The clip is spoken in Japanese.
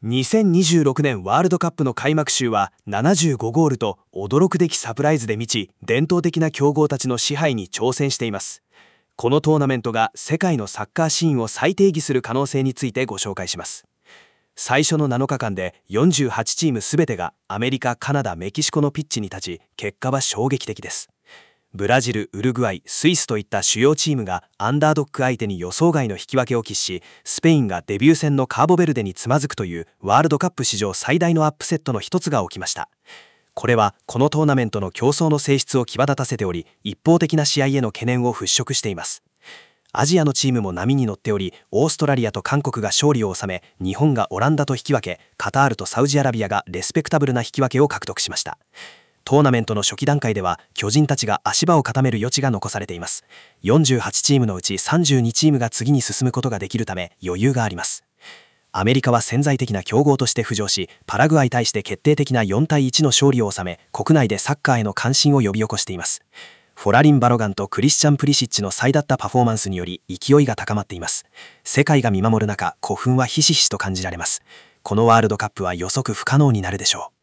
2026年ワールドカップの開幕週は75ゴールと驚くべきサプライズで満ち、伝統的な強豪たちの支配に挑戦しています。このトーナメントが世界のサッカーシーンを再定義する可能性についてご紹介します。最初の7日間で48チームすべてがアメリカ、カナダ、メキシコのピッチに立ち、結果は衝撃的です。ブラジル、ウルグアイ、スイスといった主要チームがアンダードッグ相手に予想外の引き分けを喫し、スペインがデビュー戦のカーボベルデにつまずくというワールドカップ史上最大のアップセットの一つが起きました。これはこのトーナメントの競争の性質を際立たせており、一方的な試合への懸念を払拭しています。アジアのチームも波に乗っており、オーストラリアと韓国が勝利を収め、日本がオランダと引き分け、カタールとサウジアラビアがレスペクタブルな引き分けを獲得しました。トーナメントの初期段階では巨人たちが足場を固める余地が残されています。48チームのうち32チームが次に進むことができるため余裕があります。アメリカは潜在的な強豪として浮上し、パラグアイに対して決定的な4対1の勝利を収め、国内でサッカーへの関心を呼び起こしています。フォラリン・バロガンとクリスチャン・プリシッチの最だったパフォーマンスにより勢いが高まっています。世界が見守る中、興奮はひしひしと感じられます。このワールドカップは予測不可能になるでしょう。